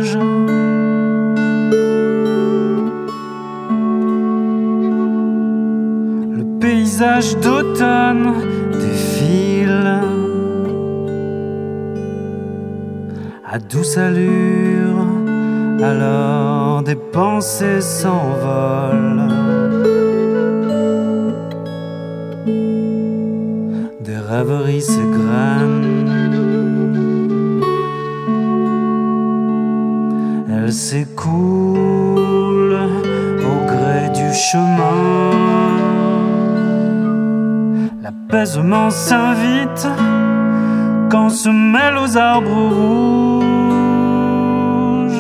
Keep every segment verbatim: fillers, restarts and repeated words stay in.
paysage. Le paysage d'automne défile à douce allure, alors des pensées s'envolent, des rêveries s'égrènent, elles s'écoulent au gré du chemin. L'apaisement s'invite quand se mêlent aux arbres rouges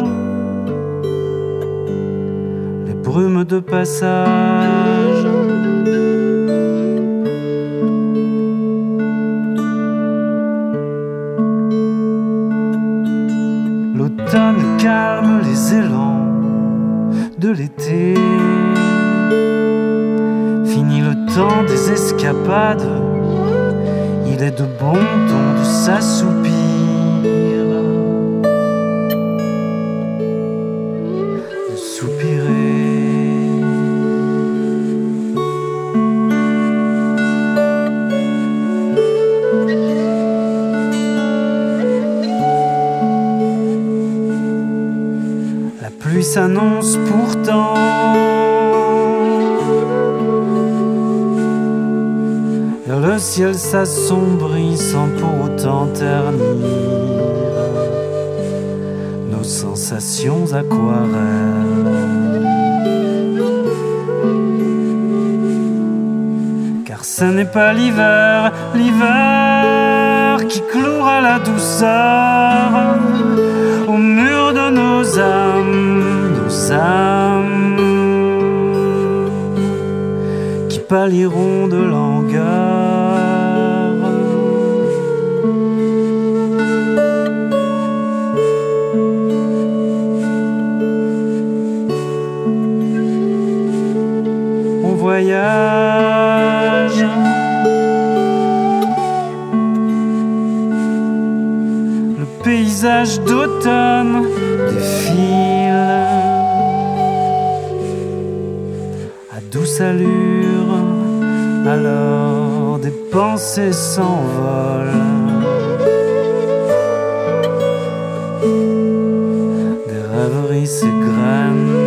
les brumes de passage. L'automne calme les élans de l'été. Fini le temps des escapades, il est de bon ton de s'assoupir, de soupirer. La pluie s'annonce pourtant, et le ciel s'assombrit sans pour autant ternir nos sensations aquarelles. Car ce n'est pas l'hiver, l'hiver qui clouera la douceur au mur de nos âmes, nos âmes qui pâliront de langueur. On voyage, le paysage d'automne défile à douce allure, alors des pensées s'envolent, des rêveries s'égrènent,